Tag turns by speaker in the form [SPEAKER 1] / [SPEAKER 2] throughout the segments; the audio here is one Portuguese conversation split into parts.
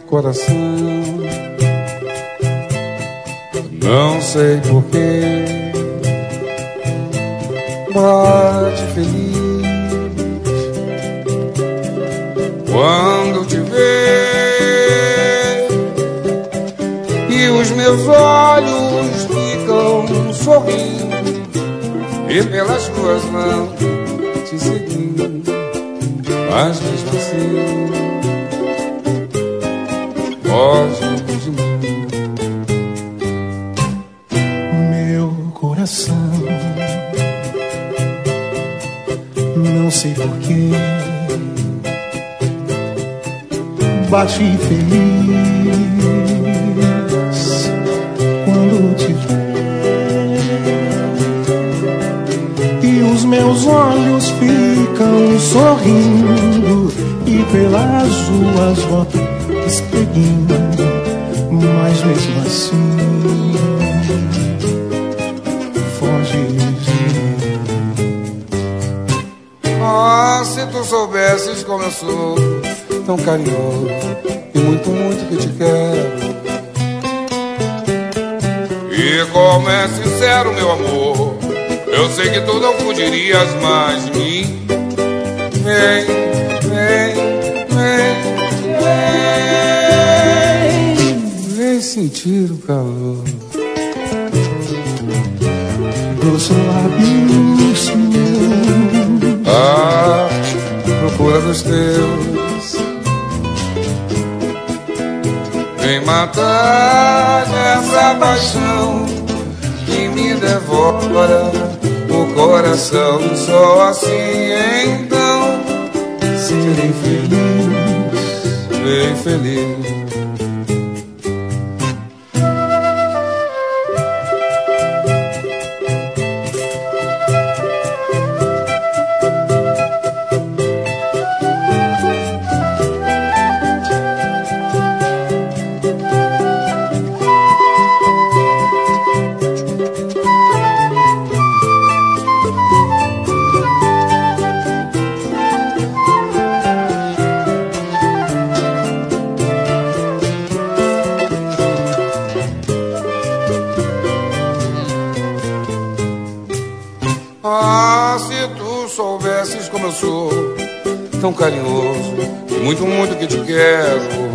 [SPEAKER 1] coração, não sei porquê, bate feliz quando te vê, e os meus olhos ficam sorrindo, e pelas tuas mãos te seguindo, mas mesmo assim foge de mim.
[SPEAKER 2] Meu coração, não sei porquê, bate feliz quando te vê, e os meus olhos ficam sorrindo, e pelas ruas volto seguindo, mas mesmo assim foge de mim.
[SPEAKER 1] Ah, se tu soubesses como eu sou, tão carinhoso e muito, muito que te quero, e como é sincero meu amor, eu sei que tu não fugirias mais de mim. Vem, vem, vem, vem, vem sentir o calor
[SPEAKER 2] dos lábios meus,
[SPEAKER 1] à procura dos teus. Vem matar essa paixão que me devora o coração. Só assim então
[SPEAKER 2] serei feliz,
[SPEAKER 1] bem feliz. Ah, se tu soubesses como eu sou, tão carinhoso e muito, muito que te quero,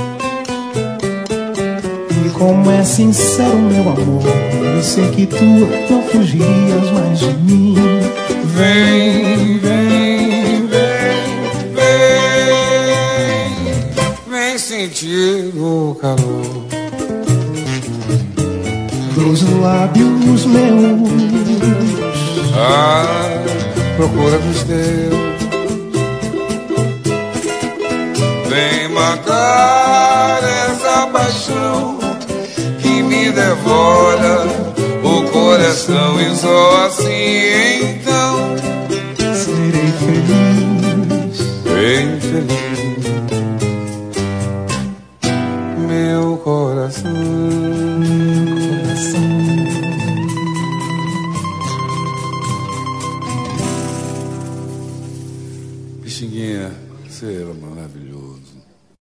[SPEAKER 2] e como é sincero meu amor, eu sei que tu não fugirias mais de mim.
[SPEAKER 1] vem, vem, vem, vem, vem sentir o calor
[SPEAKER 2] Dos lábios meus,
[SPEAKER 1] à procura dos teus. Vem matar essa paixão que me devora o coração, e só assim então
[SPEAKER 2] serei feliz,
[SPEAKER 1] bem feliz. Meu coração, Pixinguinha, sei lá, mano.